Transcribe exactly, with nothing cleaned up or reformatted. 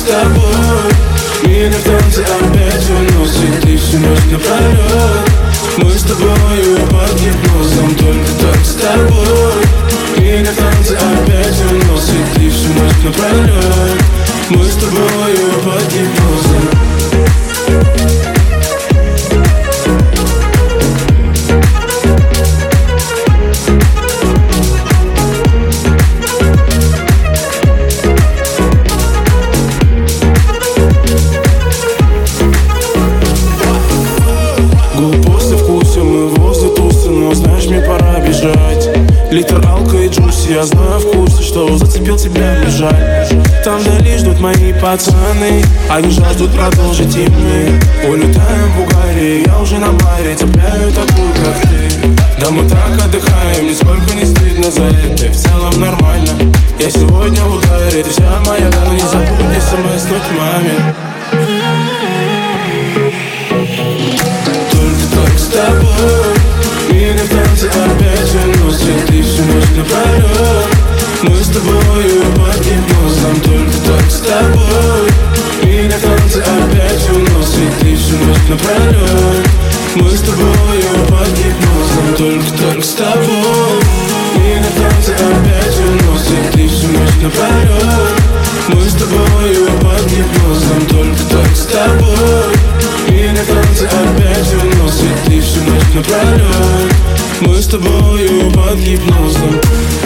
тобой. Меня в танце опять уносит, и всю ночь напролет. Мы с тобою под гипнозом, только так с тобой. Меня в танце опять уносит, и всю ночь напролет. Мы с тобою под гипнозом. Литр алко и джуси, я знаю вкус, что зацепил тебя, мне жаль. Там вдали ждут мои пацаны, они жаждут продолжить и мы улетаем в угаре, я уже на баре цепляю такую, как ты. Да мы так отдыхаем, нисколько не стыдно за это, в целом нормально. Я сегодня в ударе, ты вся моя, но не забудь смс-нуть маме. Только так с тобой. Меня в танце опять уносит, и всю ночь напролет. Мы с тобою под гипнозом, только так с тобой. Меня в танце опять уносит, и всю ночь напролет. Мы с тобою под гипнозом, только так с тобой. Меня в танце опять уносит, и всю ночь напролет. Мы с тобою под гипнозом, только так с тобой. Меня в танце опять уносит, и всю ночь напролет. Мы с тобою под гипнозом.